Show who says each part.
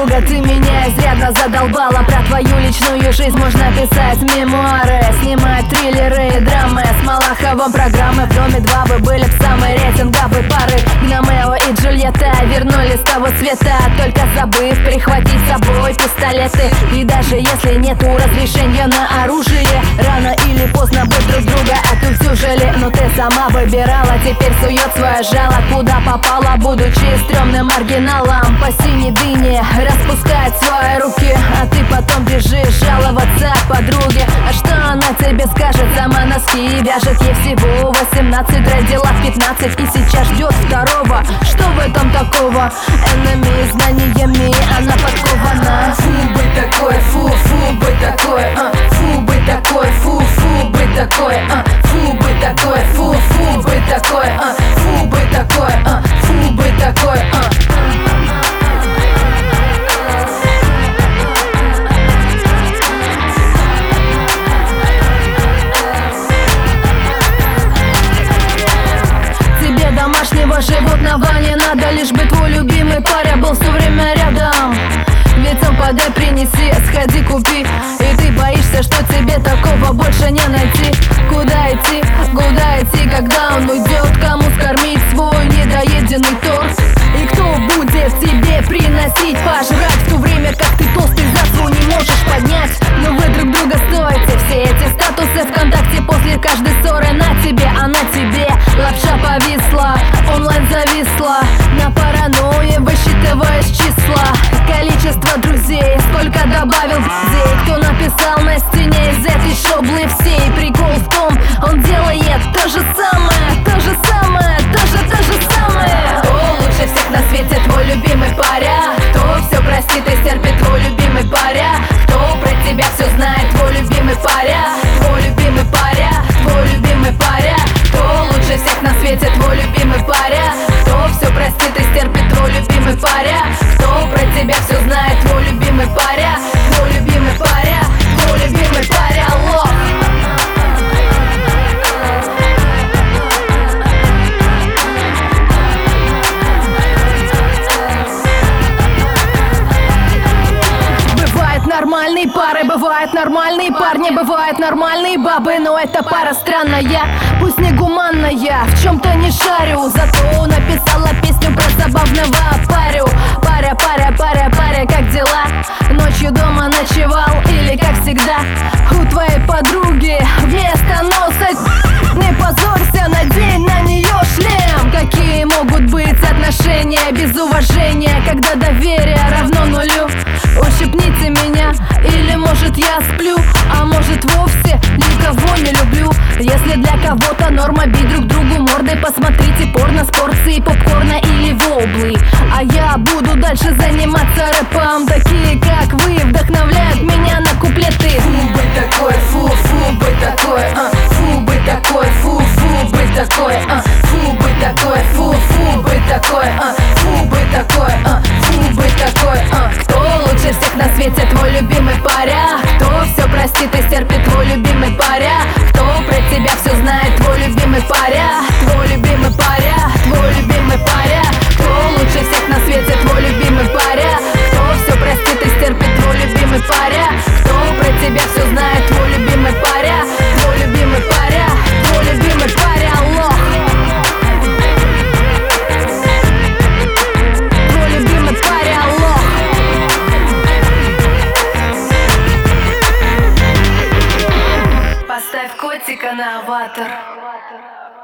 Speaker 1: друга, ты меня изрядно задолбала. Про твою личную жизнь можно писать мемуары, снимать триллеры и драмы. С Малаховым программы в доме 2 вы были б самой рейтинговой пары. Гномео и Джульетта вернулись с того света, только забыв прихватить с собой пистолеты. И даже если нету разрешения на оружие, рано или поздно быть друг друга отутюжили. Но ты сама выбирала, теперь сует свое жало куда попала, будучи стрёмным маргиналом. По синей дыне распускает свои руки, а ты потом бежишь жаловаться подруге. А что она тебе скажет? Сама носки вяжет, ей всего 18, родила в 15 и сейчас ждет второго. Что в этом такого? Энеми знаниями она подкована.
Speaker 2: Фу, быть такой, фу, быть такой, фу, быть такой, фу, быть такой, фу, быть такой, фу, быть такой, фу, быть такой, фу, быть такой,
Speaker 1: Тебе домашнего животного не надо, лишь бы твой любимый паря был все время рядом. Ведь он подай, принеси, сходи, купи. И ты боишься, что тебе такого больше не найти. Куда идти, когда он уйдет? Кому скормить свой недоеденный торт? И кто будет тебе приносить пожрать, в то время как ты толстый завтру не можешь поднять? Но вы друг друга стоите, все эти статусы ВКонтакте после каждой ссоры на тебе, а на тебе лапша повисла, онлайн зависла. На паранойе высчитываешь числа, количество друзей, сколько добавил друзей. Кто написал на стене из этой шоблы всей? Прикол в том, он делает то же самое, то же самое, то же самое.
Speaker 2: Кто лучше всех на свете твой любимый паря? Кто все простит и стерпит твой любимый паря? Кто про тебя все знает твой любимый паря? Твой любимый паря, твой любимый паря. Кто лучше всех на свете твой любимый паря? Кто все простит и стерпит твой любимый паря? Кто про тебя все знает твой любимый паря? Твой любимый паря, твой любимый паря, лох.
Speaker 1: Нормальные пары, бывают нормальные парни, бывают нормальные бабы, но эта пара странная, пусть не гуманная, в чем-то не шарю, зато написала песню про забавного парю. Паря, как дела? Ночью дома ночевал или как всегда? У твоей подруги вместо носа. Не позорься, надень на нее шлем. Какие могут быть отношения без уважения, когда доверие равно нулю? Ущипните меня, или может я сплю, а может вовсе никого не люблю. Если для кого-то норма бить друг другу мордой, посмотрите порно с порцией попкорна или воблы. А я буду дальше заниматься рэпом. Такие как вы вдохновляют меня на куплеты.
Speaker 2: Фу, быть такой, фу, быть такой, фу, быть такой, фу, быть такой, фу, быть такой, фу, быть такой, фу, быть такой, фу, быть такой. Кто лучше всех на свете твой любимый паря? Кто все простит и стерпит твой любимый паря? Кто про тебя все знает твой любимый паря? Твой любимый паря, твой любимый паря. Кто лучше всех на свете твой любимый паря? Кто все простит и стерпит твой любимый паря? Кто про тебя все знает твой любимый паря? Твой любимый паря, твой любимый паря, лох. Твой любимый паря, лох.
Speaker 1: Поставь котика на аватар.